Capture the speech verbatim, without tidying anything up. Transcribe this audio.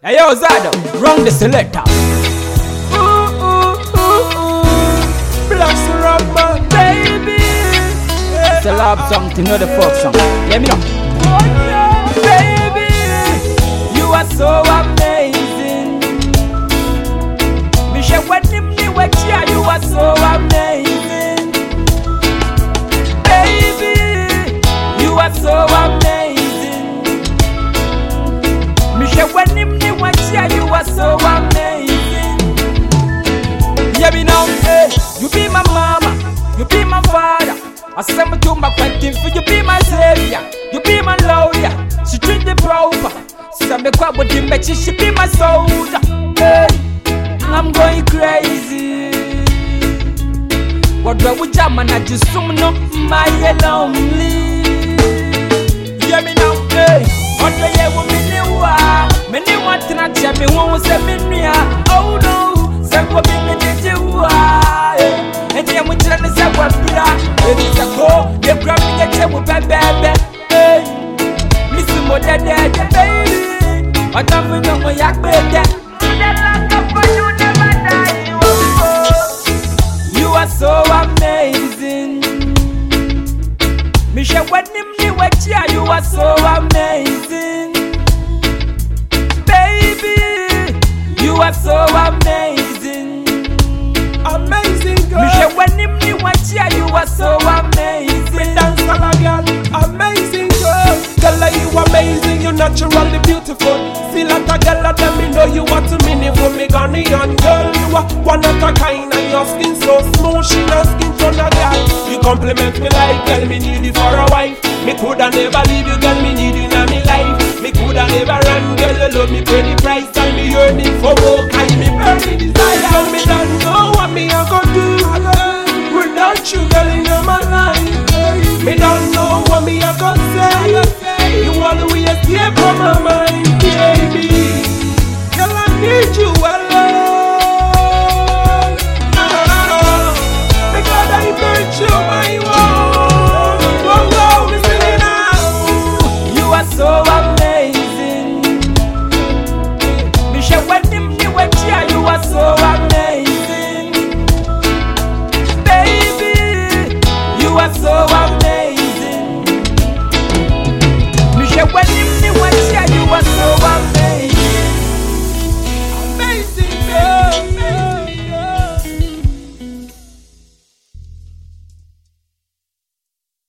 Hey yo, Zado, run the selector. Ooh, ooh, ooh, ooh. Bless the rock, man, baby. Yeah. It's a love song to know the folk song. Let me know. Oh, yeah, baby. You are so amazing. Michelle, when you were here, you are so amazing. Baby, you are so amazing. Michelle, when you were here, you are so amazing. Yeah, me now, hey, you be my mama, you be my father. I send me to my fighting for you be my savior, you be my lawyer. She treat me proper. Send me quite with him, but she she be my soldier. Hey, I'm going crazy. What do we jam and I just summon up my lonely. Yeah, me now, hey, what do you want me to do? Me ni want to not tell me who say me near. Oh no, say what me me did you? And then we tell me say what bra. It is a go, you grab me a chair with baby, baby. Miss you more than that, baby. What I'm going to my yak, baby. You are so amazing. Michelle, when you were here, you are so amazing. Baby, you are so amazing. Amazing girl. Michelle, when you were here, you are so amazing. Dance color girl, amazing girl. Girl, you amazing, you naturally beautiful. See like a girl, let me know you want to meaningful. Me Ghanaian girl, you are one of a kind, and your skin so smooth, she no skin tone a girl. You compliment me like, girl, me need you for a wife. Me coulda never leave you, girl, me need you in my life. Me coulda never run, girl, you love me pay the price, and me earn it for work, and me burning desire. So me don't know what me a go do without you, girl, in my life. Me don't know what me a go say. You always stay from my mind.